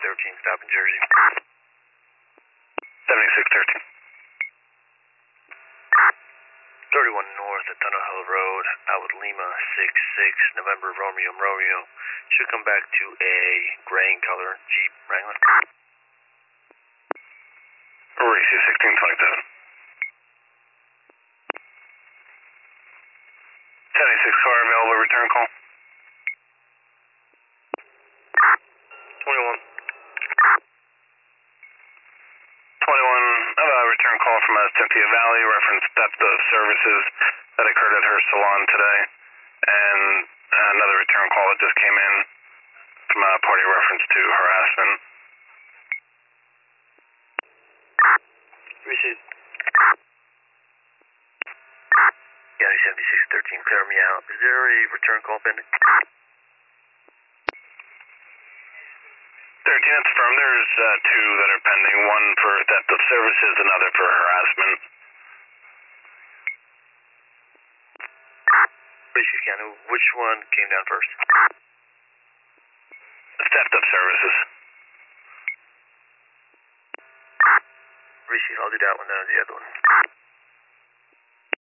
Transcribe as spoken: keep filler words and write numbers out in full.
thirteen, stop in Jersey. seventy-six thirteen. thirty-one North at Tunnel Hill Road, out with Lima six six, November Romeo Romeo. Should come back to a gray in color Jeep Wrangler. Mauricio sixteen twenty-seven. seventy-six car available, return call. twenty-one. twenty-one, uh, return call from uh, Cynthia Valley, reference theft of services that occurred at her salon today. And uh, another return call that just came in from a party reference to harassment. Received. Yeah, seventy-six thirteen, clear me out. Is there a return call pending? thirteen, that's firm. There's uh, two that are pending. One for theft of services, another for harassment. Received, County. Which one came down first? Theft of services. Received, I'll do that one, then I'll do the other one.